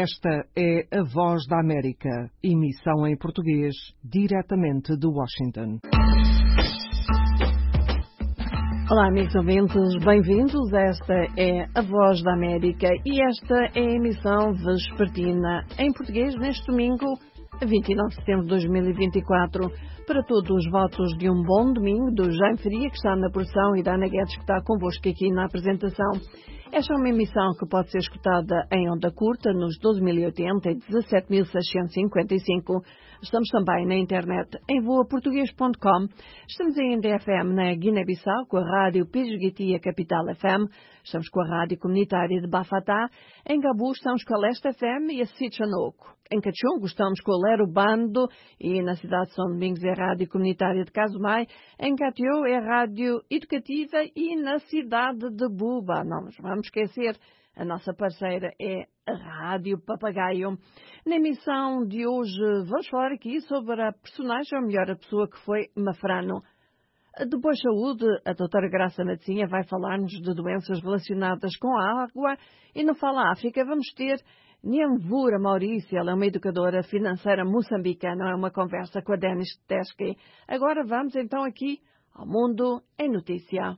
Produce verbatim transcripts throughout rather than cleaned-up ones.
Esta é a Voz da América, emissão em português, diretamente de Washington. Olá, amigos ouvintes, bem-vindos. Esta é a Voz da América e esta é a emissão vespertina em português neste domingo, vinte e nove de setembro de dois mil e vinte e quatro. Para todos os votos de um bom domingo, do Jaime Faria, que está na produção, e da Ana Guedes, que está convosco aqui na apresentação. Esta é uma emissão que pode ser escutada em onda curta nos doze mil e oitenta e dezassete mil seiscentos e cinquenta e cinco. Estamos também na internet em voa português ponto com. Estamos em D F M na Guiné-Bissau com a rádio Pijiguiti Capital F M. Estamos com a rádio comunitária de Bafatá. Em Gabu estamos com a Leste F M e a Sichanoco. Em Cachungo estamos com o Lero Bando e na cidade de São Domingos é a rádio comunitária de Casumai. Em Catió é a rádio educativa e na cidade de Buba, não nos vamos esquecer, a nossa parceira é a Rádio Papagaio. Na emissão de hoje vamos falar aqui sobre a personagem, ou melhor, a pessoa que foi Mafrano. Depois saúde, a doutora Graça Matosinha vai falar-nos de doenças relacionadas com a água e no Fala África vamos ter Niamvura Maurício, ela é uma educadora financeira moçambicana, é uma conversa com a Denis Teskey. Agora vamos então aqui ao Mundo em Notícia.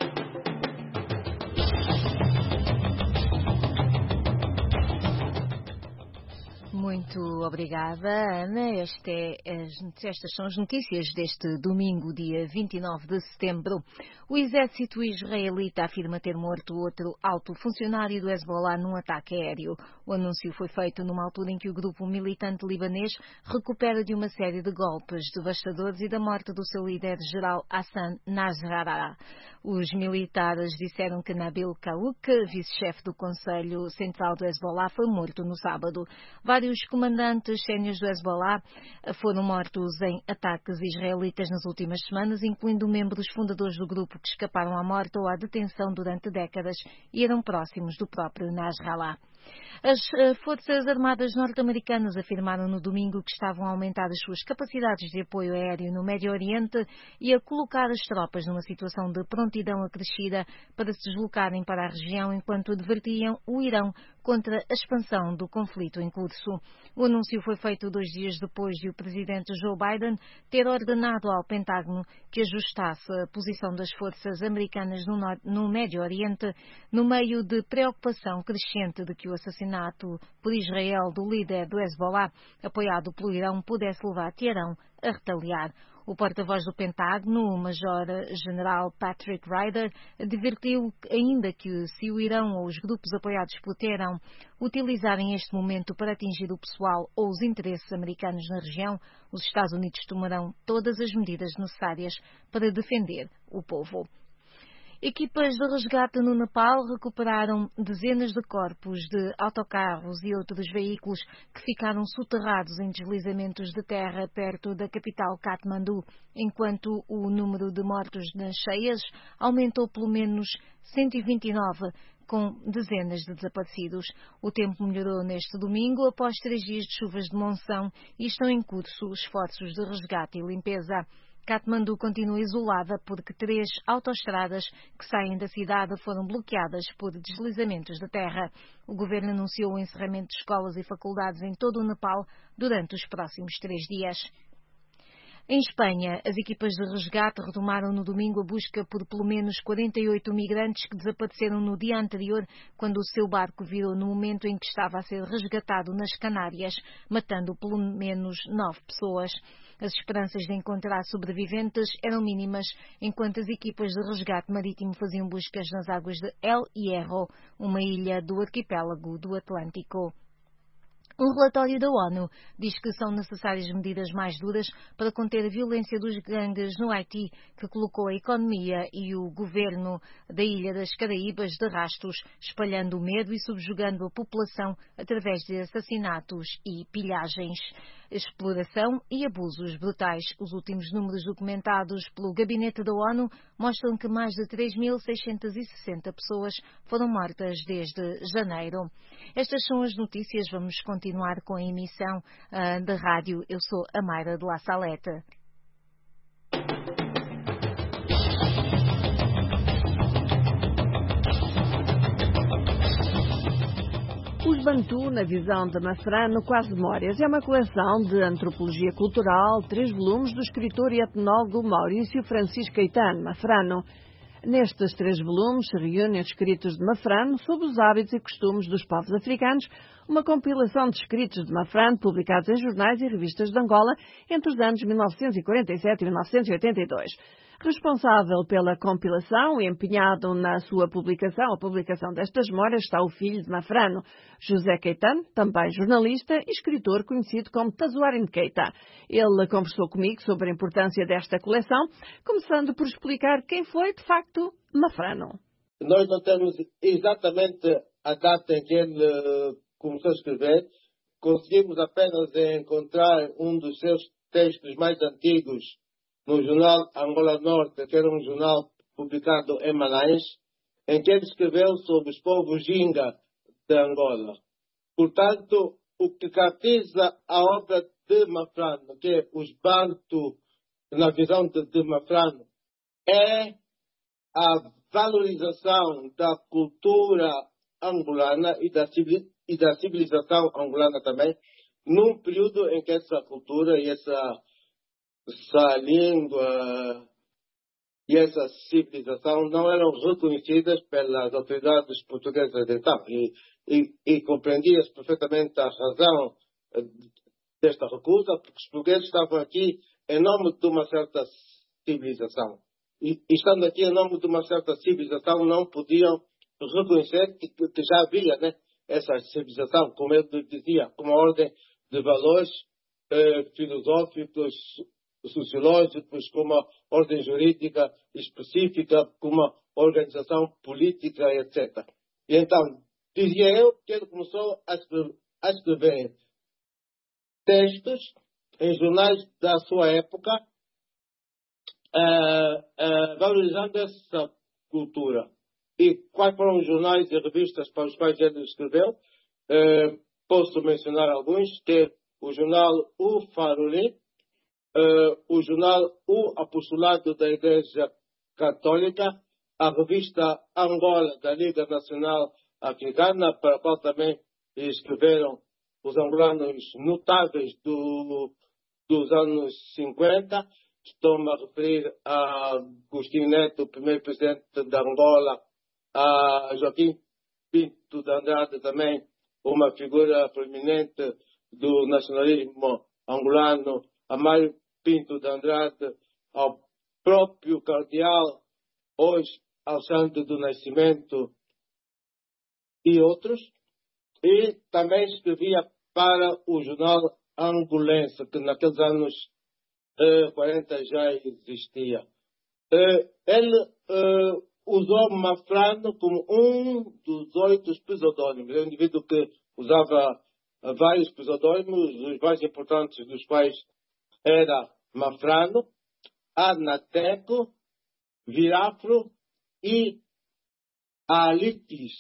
Muito obrigada, Ana. Este é as, estas são as notícias deste domingo, dia vinte e nove de setembro. O exército israelita afirma ter morto outro alto funcionário do Hezbollah num ataque aéreo. O anúncio foi feito numa altura em que o grupo militante libanês recupera de uma série de golpes devastadores e da morte do seu líder-geral Hassan Nasrallah. Os militares disseram que Nabil Kaouk, vice-chefe do Conselho Central do Hezbollah, foi morto no sábado. Vários comandantes sénios do Hezbollah foram mortos em ataques israelitas nas últimas semanas, incluindo membros fundadores do grupo que escaparam à morte ou à detenção durante décadas e eram próximos do próprio Nasrallah. As Forças Armadas norte-americanas afirmaram no domingo que estavam a aumentar as suas capacidades de apoio aéreo no Médio Oriente e a colocar as tropas numa situação de prontidão acrescida para se deslocarem para a região enquanto advertiam o Irão contra a expansão do conflito em curso. O anúncio foi feito dois dias depois de o presidente Joe Biden ter ordenado ao Pentágono que ajustasse a posição das forças americanas no, no Médio Oriente no meio de preocupação crescente de que o assassinato por Israel do líder do Hezbollah, apoiado pelo Irão, pudesse levar Teherão a retaliar. O porta-voz do Pentágono, o Major-General Patrick Ryder, advertiu ainda que se o Irão ou os grupos apoiados por Teherão utilizarem este momento para atingir o pessoal ou os interesses americanos na região, os Estados Unidos tomarão todas as medidas necessárias para defender o povo. Equipas de resgate no Nepal recuperaram dezenas de corpos de autocarros e outros veículos que ficaram soterrados em deslizamentos de terra perto da capital Katmandu, enquanto o número de mortos nas cheias aumentou pelo menos cento e vinte e nove, com dezenas de desaparecidos. O tempo melhorou neste domingo após três dias de chuvas de monção e estão em curso esforços de resgate e limpeza. Katmandu continua isolada porque três autoestradas que saem da cidade foram bloqueadas por deslizamentos de terra. O governo anunciou o encerramento de escolas e faculdades em todo o Nepal durante os próximos três dias. Em Espanha, as equipas de resgate retomaram no domingo a busca por pelo menos quarenta e oito migrantes que desapareceram no dia anterior, quando o seu barco virou no momento em que estava a ser resgatado nas Canárias, matando pelo menos nove pessoas. As esperanças de encontrar sobreviventes eram mínimas, enquanto as equipas de resgate marítimo faziam buscas nas águas de El Hierro, uma ilha do arquipélago do Atlântico. Um relatório da ONU diz que são necessárias medidas mais duras para conter a violência dos gangues no Haiti, que colocou a economia e o governo da Ilha das Caraíbas de rastos, espalhando o medo e subjugando a população através de assassinatos e pilhagens, exploração e abusos brutais. Os últimos números documentados pelo Gabinete da ONU mostram que mais de três mil seiscentas e sessenta pessoas foram mortas desde janeiro. Estas são as notícias. Vamos continuar com a emissão uh, da rádio. Eu sou a Mayra de La Salete. Os Bantu, na visão de Mafrano, Quase Memórias, é uma coleção de antropologia cultural, três volumes do escritor e etnólogo Maurício Francisco Caetano Mafrano. Nestes três volumes se reúnem os escritos de Mafrano sobre os hábitos e costumes dos povos africanos, uma compilação de escritos de Mafrano publicados em jornais e revistas de Angola entre os anos mil novecentos e quarenta e sete e mil novecentos e oitenta e dois. Responsável pela compilação e empenhado na sua publicação, a publicação destas memórias, está o filho de Mafrano, José Caetano, também jornalista e escritor conhecido como Tazoarine Keita. Ele conversou comigo sobre a importância desta coleção, começando por explicar quem foi, de facto, Mafrano. Nós não temos exatamente a data em que ele uh, começou a escrever. Conseguimos apenas encontrar um dos seus textos mais antigos no jornal Angola Norte, que era um jornal publicado em Malães, em que ele escreveu sobre os povos Jinga de Angola. Portanto, o que caracteriza a obra de Mafrano, que é os Bantu, na visão de, de Mafrano, é a valorização da cultura angolana e da, e da civilização angolana também, num período em que essa cultura e essa essa língua e essa civilização não eram reconhecidas pelas autoridades portuguesas de então. E, e, e compreendias perfeitamente a razão desta recusa, porque os portugueses estavam aqui em nome de uma certa civilização. E, e estando aqui em nome de uma certa civilização, não podiam reconhecer que, que já havia, né, essa civilização, como ele dizia, como uma ordem de valores eh, filosóficos, sociológicos, com uma ordem jurídica específica, com uma organização política, etcétera. E então, dizia eu que ele começou a escrever, a escrever textos em jornais da sua época, uh, uh, valorizando essa cultura. E quais foram os jornais e revistas para os quais ele escreveu? Uh, posso mencionar alguns, que é o jornal O Farolim, Uh, o jornal O Apostolado da Igreja Católica, a revista Angola da Liga Nacional Africana, para a qual também escreveram os angolanos notáveis do, dos anos cinquenta. Estou-me a referir a Agostinho Neto, o primeiro presidente da Angola, a Joaquim Pinto de Andrade, também uma figura proeminente do nacionalismo angolano, a Mário Pinto de Andrade, ao próprio cardeal, hoje Alexandre do Nascimento e outros. E também escrevia para o jornal Angolense, que naqueles anos eh, quarenta já existia. Eh, ele eh, usou Mafrano como um dos oito pseudônimos. É um indivíduo que usava vários pseudônimos, os mais importantes dos quais era Mafrano, Anateco, Virafro e Alitis,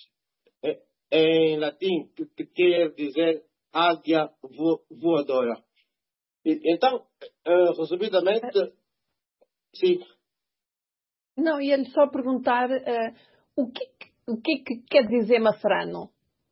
em latim, que quer dizer águia voadora. Então, resumidamente, sim. Não, ia-lhe só perguntar uh, o, que, o que que quer dizer Mafrano?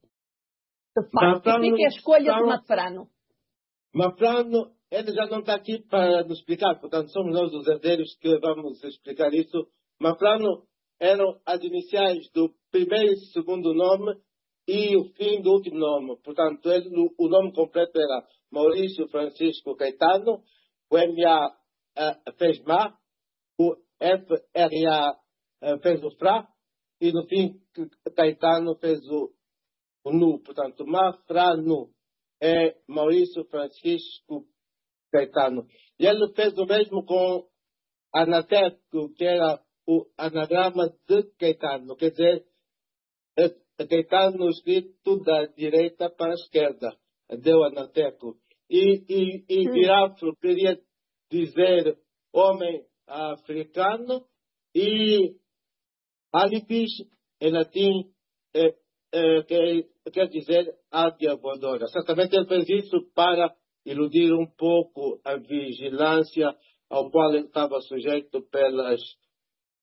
De facto, o que é a escolha de Mafrano? Mafrano, ele já não está aqui para nos explicar, portanto, somos nós os herdeiros que vamos explicar isso. Mafrano eram as iniciais do primeiro e segundo nome e o fim do último nome. Portanto, ele, o nome completo era Maurício Francisco Caetano, o M A uh, fez Ma, o F R A uh, fez o Fra, e no fim Caetano fez o, o Nu. Portanto, Mafrano é Maurício Francisco Caetano. E ele fez o mesmo com Anateco, que era o anagrama de Caetano, quer dizer, Caetano escrito da direita para a esquerda, deu Anateco. E, e, e Virafro queria dizer homem africano, e Alipis, em latim, é, é, quer, quer dizer águia voadora. Certamente ele fez isso para iludir um pouco a vigilância ao qual ele estava sujeito pelas,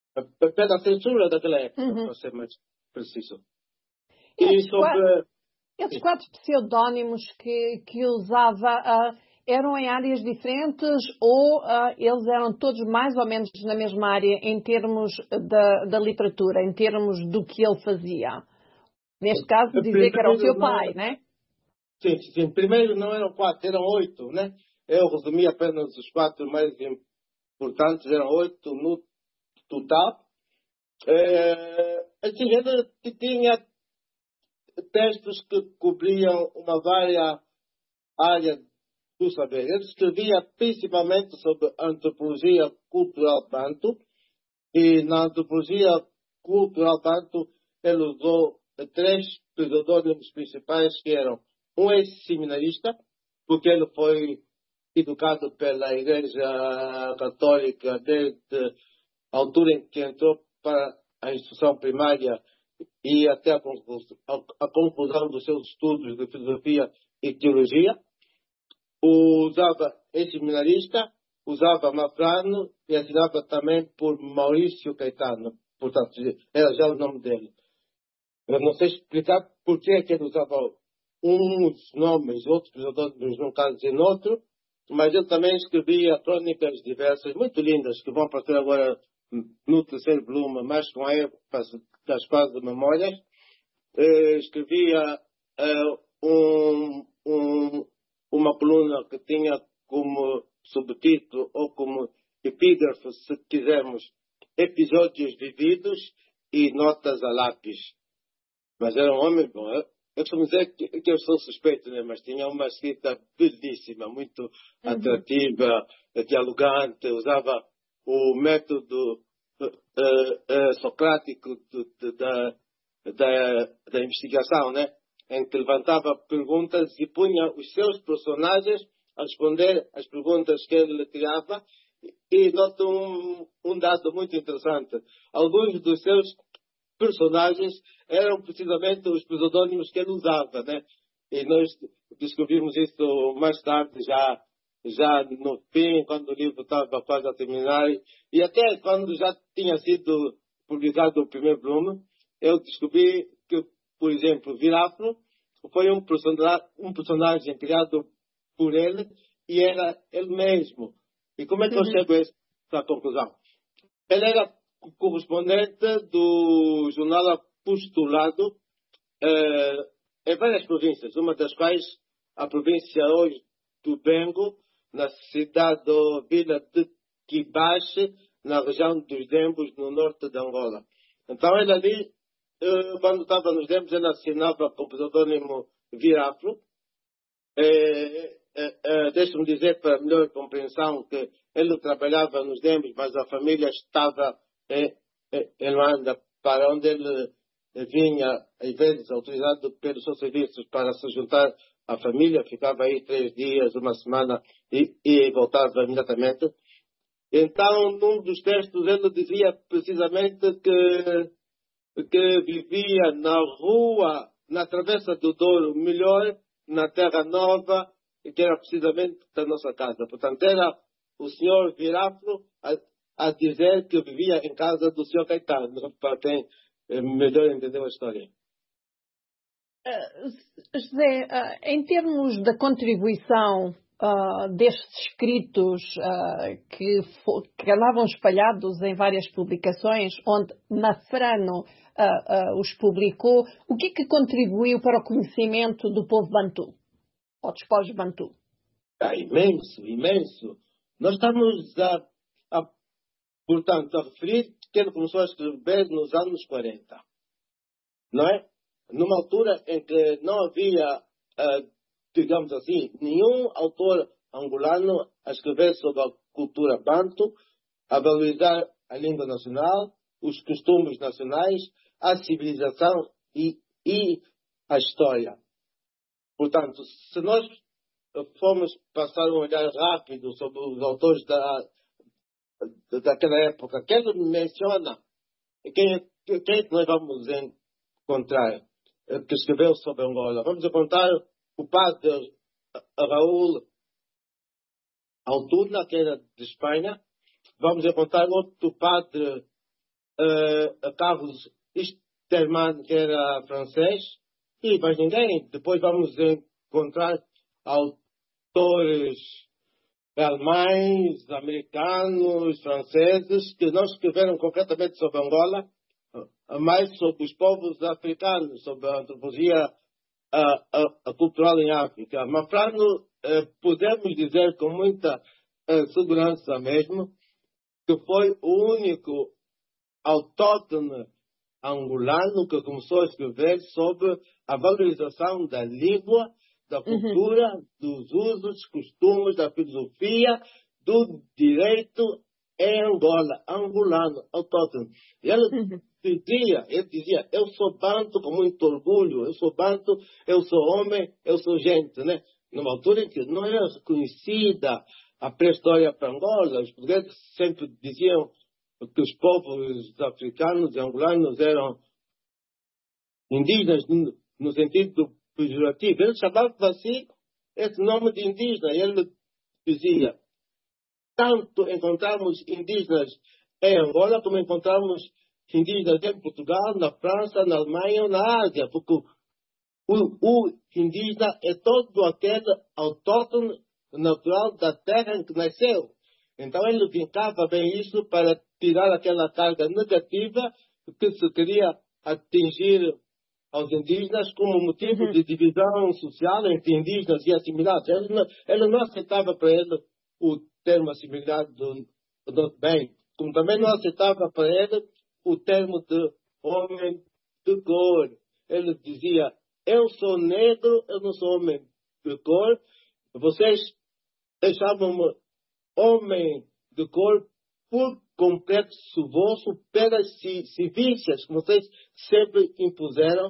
pela censura daquela época, uhum. para ser mais preciso. E, e sobre... Esses quatro pseudónimos que, que usava uh, eram em áreas diferentes ou uh, eles eram todos mais ou menos na mesma área em termos da, da literatura, em termos do que ele fazia? Neste caso, dizer que era o seu pai, né? Sim, sim. Primeiro não eram quatro, eram oito, né? Eu resumi apenas os quatro mais importantes, eram oito no total. É, assim, ele tinha textos que cobriam uma vária área do saber. Ele escrevia principalmente sobre a antropologia cultural banto, e na antropologia cultural banto ele usou três pseudônimos principais, que eram um ex-seminarista, porque ele foi educado pela Igreja Católica desde a altura em que entrou para a instrução primária e até a conclusão, a, a conclusão dos seus estudos de filosofia e teologia. Usava ex-seminarista, usava Mafrano e assinava também por Maurício Caetano. Portanto, era já o nome dele. Eu não sei explicar por que é que ele usava uns nomes, outros pseudônimos num caso e no outro, mas ele também escrevia crônicas diversas, muito lindas, que vão aparecer agora no terceiro volume, mais com a ênfase das quase memórias. Eh, escrevia eh, um, um, uma coluna que tinha como subtítulo ou como epígrafe, se quisermos, episódios vividos e notas a lápis. Mas era um homem bom. Eu, eu costumo dizer que, que eu sou suspeito, né? Mas tinha uma escrita belíssima, muito uhum. atrativa, dialogante, usava o método uh, uh, socrático de, de, da, da, da investigação, né? Em que levantava perguntas e punha os seus personagens a responder às perguntas que ele criava. E noto um, um dado muito interessante. Alguns dos seus personagens eram precisamente os pseudônimos que ele usava, né? E nós descobrimos isso mais tarde, já, já no fim, quando o livro estava quase a terminar, e até quando já tinha sido publicado o primeiro volume, eu descobri que, por exemplo, Virafro foi um personagem, um personagem criado por ele e era ele mesmo. E como é que eu chego a essa conclusão? Ele era correspondente do jornal Apostolado eh, em várias províncias, uma das quais a província hoje do Bengo, na cidade ou vila de Quibache, na região dos Dembos, no norte de Angola. Então ele ali, eh, quando estava nos Dembos, ele assinava com o pseudônimo Virafro. Eh, eh, eh, Deixa-me dizer, para melhor compreensão, que ele trabalhava nos Dembos, mas a família estava em, em Luanda, para onde ele vinha, às vezes, autorizado pelos seus serviços para se juntar à família, ficava aí três dias, uma semana e, e voltava imediatamente. Então, num dos textos, ele dizia precisamente que, que vivia na rua, na Travessa do Douro, melhor, na Terra Nova, que era precisamente da nossa casa. Portanto, era o senhor Virafro a, a dizer que vivia em casa do senhor Caetano, para quem melhor entendeu a história. Uh, José, uh, em termos da contribuição uh, destes escritos uh, que, que andavam espalhados em várias publicações, onde Mafrano uh, uh, os publicou, o que é que contribuiu para o conhecimento do povo Bantu, ou dos povos Bantu? É imenso, imenso. Nós estamos a, a, portanto, a referir que ele começou a escrever nos anos quarenta, não é? Numa altura em que não havia, uh, digamos assim, nenhum autor angolano a escrever sobre a cultura banto, a valorizar a língua nacional, os costumes nacionais, a civilização e, e a história. Portanto, se nós formos passar um olhar rápido sobre os autores da, daquela época, quem menciona, quem, quem é que nós vamos encontrar que escreveu sobre Angola? Vamos encontrar o padre Raul Altuna, que era de Espanha. Vamos encontrar outro padre, uh, Carlos Sterman, que era francês. e mais ninguém. Depois vamos encontrar autores alemães, americanos, franceses, que não escreveram concretamente sobre Angola, mas sobre os povos africanos, sobre a antropologia a, a, a cultural em África. Mafrano, eh, podemos dizer com muita eh, segurança mesmo, que foi o único autóctone angolano que começou a escrever sobre a valorização da língua, da cultura, uhum. dos usos, costumes, da filosofia, do direito em Angola, angolano, autóctone. Ele uhum. dizia, ele dizia, eu sou banto com muito orgulho, eu sou banto, eu sou homem, eu sou gente, né? Numa altura em que não era reconhecida a pré-história para Angola, os portugueses sempre diziam que os povos africanos e angolanos eram indígenas no, no sentido pejorativo. Ele chamava assim esse nome de indígena. Ele dizia, tanto encontramos indígenas em Angola como encontramos indígenas em Portugal, na França, na Alemanha ou na Ásia, porque o, o indígena é todo aquele autóctone natural da terra em que nasceu. Então ele vincava bem isso para tirar aquela carga negativa que se queria atingir aos indígenas como motivo uhum. de divisão social entre indígenas e assimilados. Ele não, ele não aceitava para ele o termo assimilado do bem, como também não aceitava para ele o termo de homem de cor. Ele dizia, eu sou negro, eu não sou homem de cor, vocês chamam-me homem de cor por complexo vosso pelas civícias que vocês sempre impuseram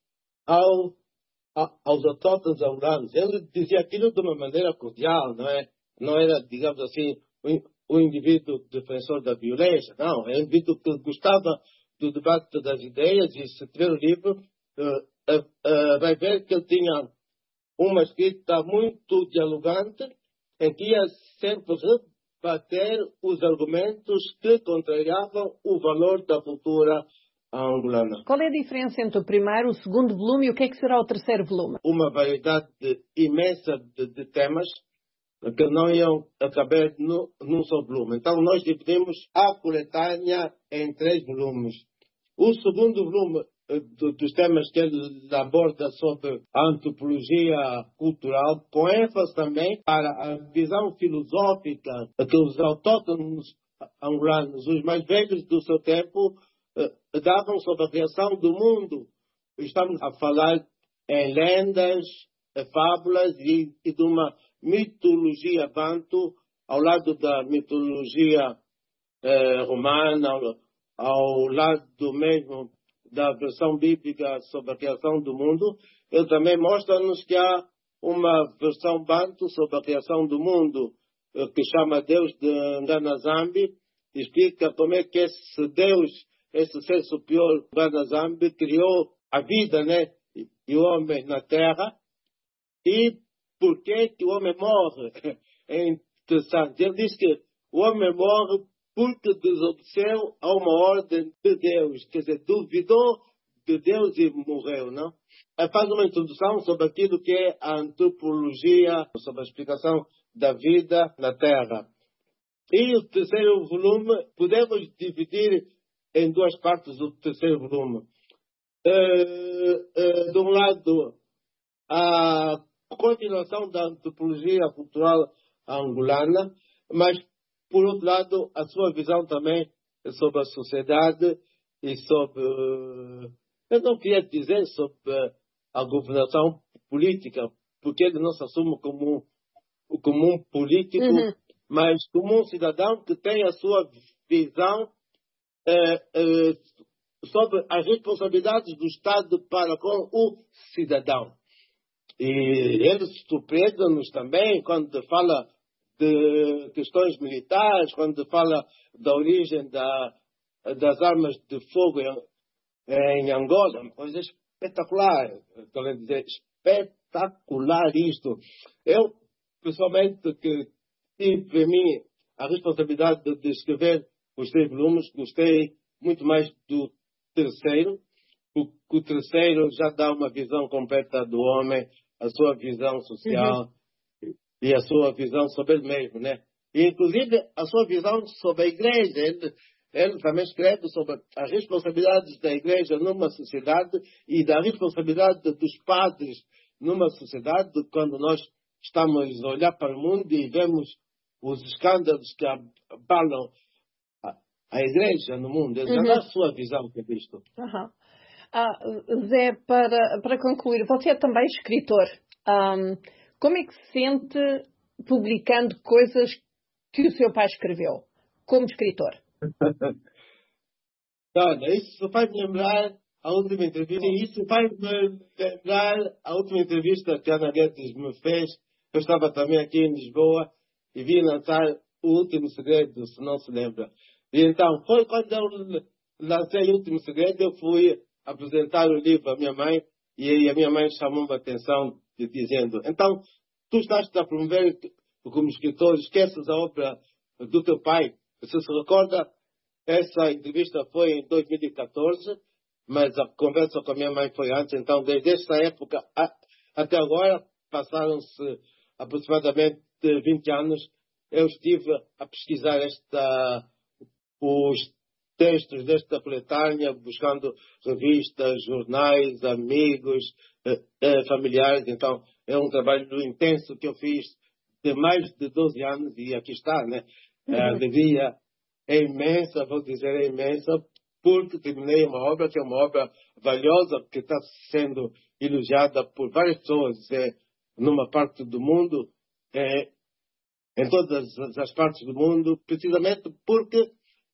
ao, a, aos autóctones angolanos. Ele dizia aquilo de uma maneira cordial, não é? Não era, digamos assim, o, o indivíduo defensor da violência, não. É um indivíduo que gostava do debate das ideias e, se tiver o livro, uh, uh, uh, vai ver que ele tinha uma escrita muito dialogante em que ia sempre rebater os argumentos que contrariavam o valor da cultura angolana. Qual é a diferença entre o primeiro, o segundo volume e o que é que será o terceiro volume? Uma variedade imensa de, de temas que não iam caber no, num só volume. Então nós dividimos a coletânea em três volumes. O segundo volume dos temas que ele aborda sobre a antropologia cultural, com ênfase também para a visão filosófica que os autóctones angolanos, os mais velhos do seu tempo, davam sobre a criação do mundo. Estamos a falar em lendas, fábulas e, e de uma mitologia banto ao lado da mitologia eh, romana, ao, ao lado mesmo da versão bíblica sobre a criação do mundo. Ele também mostra-nos que há uma versão banto sobre a criação do mundo, que chama Deus de Nganazambi, explica como é que esse Deus, esse ser superior Nganazambi, criou a vida, né, e o homem na terra, e por que que o homem morre. É interessante. Ele diz que o homem morre porque desobedeceu a uma ordem de Deus, quer dizer, duvidou de Deus e morreu, não? Ele faz uma introdução sobre aquilo que é a antropologia, sobre a explicação da vida na Terra. E o terceiro volume, podemos dividir em duas partes o terceiro volume. Uh, uh, de um lado, a continuação da antropologia cultural angolana, mas por outro lado, a sua visão também sobre a sociedade e sobre, eu não queria dizer sobre a governação política, porque ele não se assume como, como um político, uhum. mas como um cidadão que tem a sua visão eh, eh, sobre as responsabilidades do Estado para com o cidadão. E ele surpreende-nos também quando fala de questões militares, quando fala da origem da, das armas de fogo em, em Angola, uma coisa espetacular, estou a dizer, espetacular isto. Eu, pessoalmente, que tive em mim a responsabilidade de, de escrever os três volumes, gostei muito mais do terceiro, porque que o terceiro já dá uma visão completa do homem, a sua visão social uhum. e a sua visão sobre ele mesmo, né? E, inclusive, a sua visão sobre a igreja. Ele, ele também escreve sobre as responsabilidades da igreja numa sociedade e da responsabilidade dos padres numa sociedade, quando nós estamos a olhar para o mundo e vemos os escândalos que abalam a, a igreja no mundo. Ele uhum. já dá a sua visão sobre isto. Uhum. Ah, Zé, para, para concluir, você é também escritor. Um, como é que se sente publicando coisas que o seu pai escreveu, como escritor? Olha, isso faz-me lembrar a última entrevista, e isso faz-me lembrar a última entrevista que a Ana Guedes me fez. Eu estava também aqui em Lisboa e vi lançar O Último Segredo, se não se lembra. E então, foi quando eu lancei O Último Segredo, eu fui apresentar o livro à minha mãe, e aí a minha mãe chamou-me a atenção, dizendo, então, tu estás a promover como escritor, esqueces a obra do teu pai. Você se recorda, essa entrevista foi em dois mil e catorze, mas a conversa com a minha mãe foi antes, então desde essa época a, até agora, passaram-se aproximadamente vinte anos, eu estive a pesquisar esta, os textos desta coletânea, buscando revistas, jornais, amigos, eh, eh, familiares. Então é um trabalho intenso que eu fiz de mais de doze anos, e aqui está, né? Uhum. A alegria é imensa, vou dizer é imensa, porque terminei uma obra que é uma obra valiosa, que está sendo elogiada por várias pessoas, é, numa parte do mundo, é, em todas as partes do mundo, precisamente porque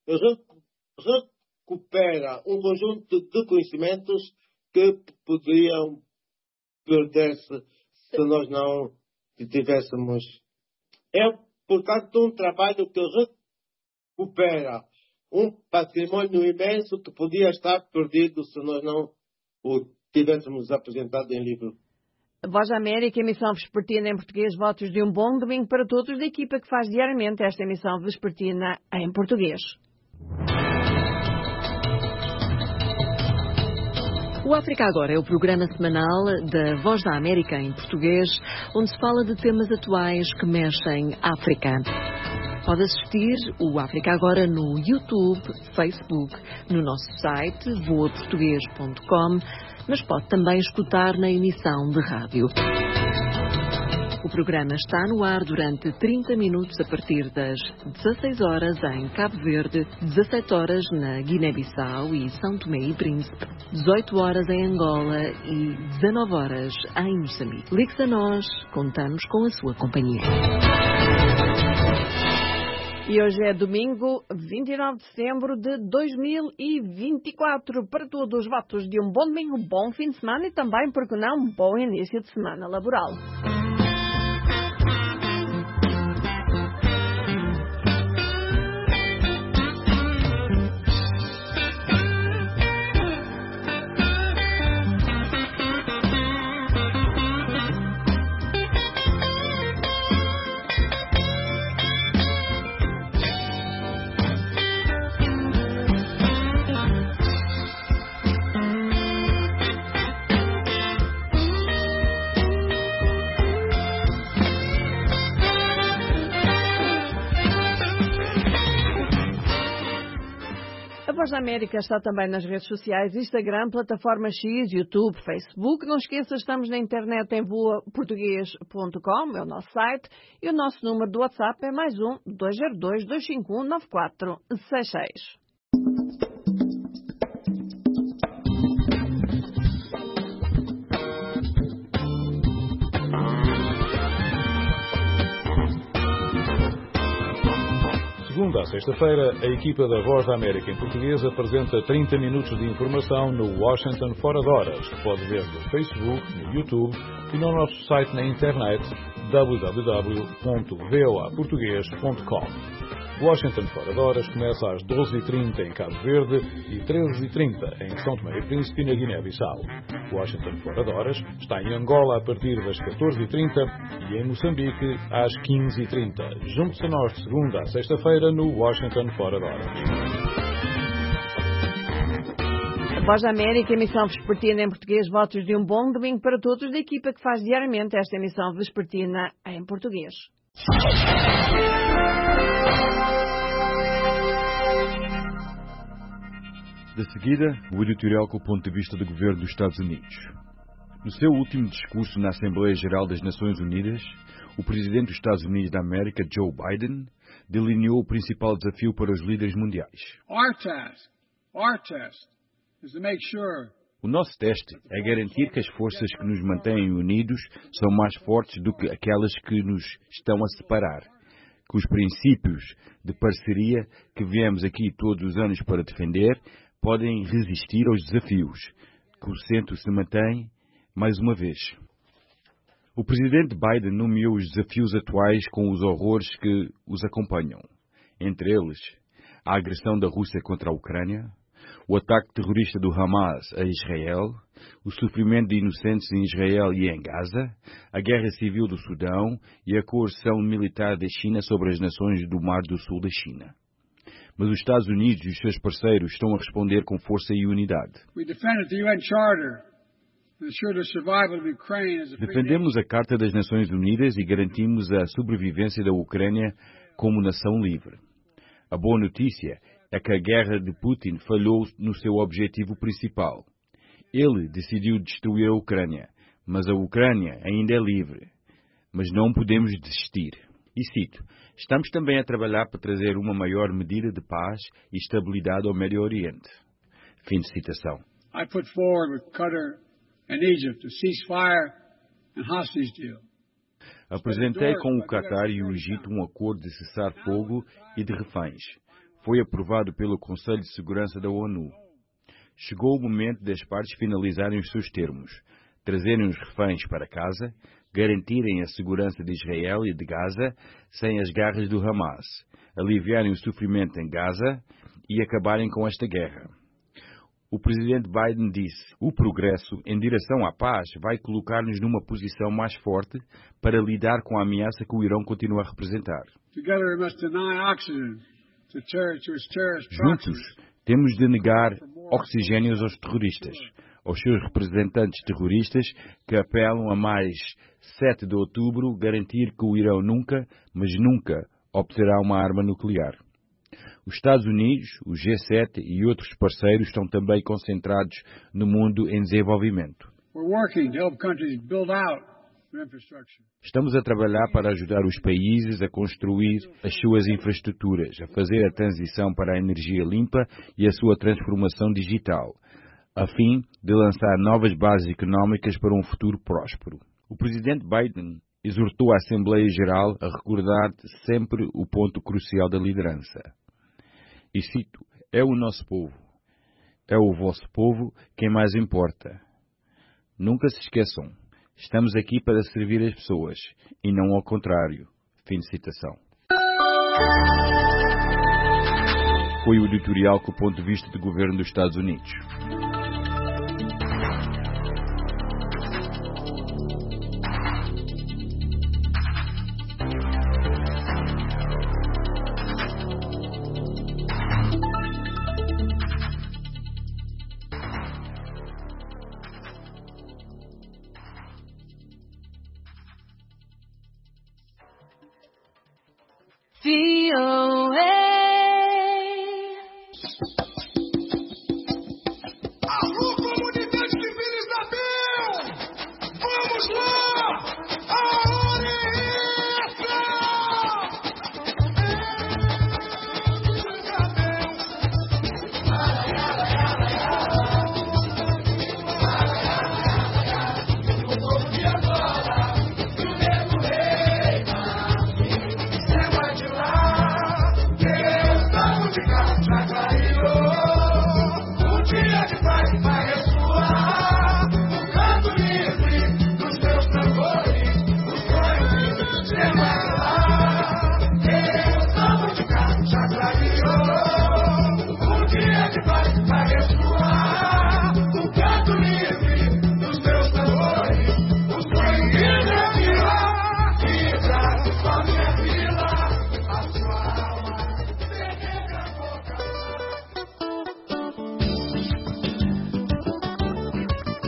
recupera um conjunto de conhecimentos que poderiam perder-se se nós não tivéssemos. É, portanto, um trabalho que recupera um patrimônio imenso que podia estar perdido se nós não o tivéssemos apresentado em livro. Voz da América, emissão vespertina em português, votos de um bom domingo para todos da equipa que faz diariamente esta emissão vespertina em português. O África Agora é o programa semanal da Voz da América em português, onde se fala de temas atuais que mexem África. Pode assistir o África Agora no YouTube, Facebook, no nosso site voa português ponto com, mas pode também escutar na emissão de rádio. O programa está no ar durante trinta minutos a partir das dezasseis horas em Cabo Verde, dezassete horas na Guiné-Bissau e São Tomé e Príncipe, dezoito horas em Angola e dezanove horas em Moçambique. Ligue-se a nós, contamos com a sua companhia. E hoje é domingo, vinte e nove de setembro de dois mil e vinte e quatro. Para todos, votos de um bom domingo, bom fim de semana e também, porque não, um bom início de semana laboral. A Voz da América está também nas redes sociais, Instagram, Plataforma X, YouTube, Facebook. Não esqueça, estamos na internet em voa português ponto com, é o nosso site, e o nosso número do WhatsApp é mais um, dois zero dois, dois cinco um, nove quatro seis seis. Segunda a sexta-feira, a equipa da Voz da América em português apresenta trinta minutos de informação no Washington Fora de Horas, que pode ver no Facebook, no YouTube e no nosso site na internet w w w ponto voa português ponto com. Washington Fora de Horas começa às doze e trinta em Cabo Verde e treze e trinta em São Tomé e Príncipe na Guiné-Bissau. Washington Fora de Horas está em Angola a partir das catorze e trinta e em Moçambique às quinze e trinta. Junte-se a nós de segunda a sexta-feira no Washington Fora de Horas. A Voz da América, emissão vespertina em português. Votos de um bom domingo para todos da equipa que faz diariamente esta emissão vespertina em português. De seguida, o editorial com o ponto de vista do governo dos Estados Unidos. No seu último discurso na Assembleia Geral das Nações Unidas, o presidente dos Estados Unidos da América, Joe Biden, delineou o principal desafio para os líderes mundiais. Our task, our task is to make sure O nosso teste é garantir que as forças que nos mantêm unidos são mais fortes do que aquelas que nos estão a separar. Que os princípios de parceria que viemos aqui todos os anos para defender podem resistir aos desafios. Que o centro se mantém mais uma vez. O presidente Biden nomeou os desafios atuais com os horrores que os acompanham. Entre eles, a agressão da Rússia contra a Ucrânia, o ataque terrorista do Hamas a Israel, o sofrimento de inocentes em Israel e em Gaza, a guerra civil do Sudão e a coerção militar da China sobre as nações do Mar do Sul da China. Mas os Estados Unidos e os seus parceiros estão a responder com força e unidade. Defendemos a Carta das Nações Unidas e garantimos a sobrevivência da Ucrânia como nação livre. A boa notícia é que a guerra de Putin falhou no seu objetivo principal. Ele decidiu destruir a Ucrânia, mas a Ucrânia ainda é livre. Mas não podemos desistir. E cito, estamos também a trabalhar para trazer uma maior medida de paz e estabilidade ao Médio Oriente. Fim de citação. I put forward with Qatar and Egypt a ceasefire and hostage deal. Apresentei com o Qatar e o Egito um acordo de cessar-fogo e de reféns. Foi aprovado pelo Conselho de Segurança da ONU. Chegou o momento das partes finalizarem os seus termos, trazerem os reféns para casa, garantirem a segurança de Israel e de Gaza sem as garras do Hamas, aliviarem o sofrimento em Gaza e acabarem com esta guerra. O presidente Biden disse, o progresso em direção à paz vai colocar-nos numa posição mais forte para lidar com a ameaça que o Irão continua a representar. Juntos, temos de negar oxigênios aos terroristas, aos seus representantes terroristas que apelam a mais sete de outubro garantir que o Irão nunca, mas nunca, obterá uma arma nuclear. Os Estados Unidos, o G sete e outros parceiros estão também concentrados no mundo em desenvolvimento. Estamos a trabalhar para ajudar os países a construir as suas infraestruturas, a fazer a transição para a energia limpa e a sua transformação digital, a fim de lançar novas bases económicas para um futuro próspero. O presidente Biden exortou a Assembleia Geral a recordar sempre o ponto crucial da liderança. E cito, é o nosso povo, é o vosso povo quem mais importa. Nunca se esqueçam, estamos aqui para servir as pessoas, e não ao contrário. Fim de citação. Foi o editorial com o ponto de vista do governo dos Estados Unidos. V O A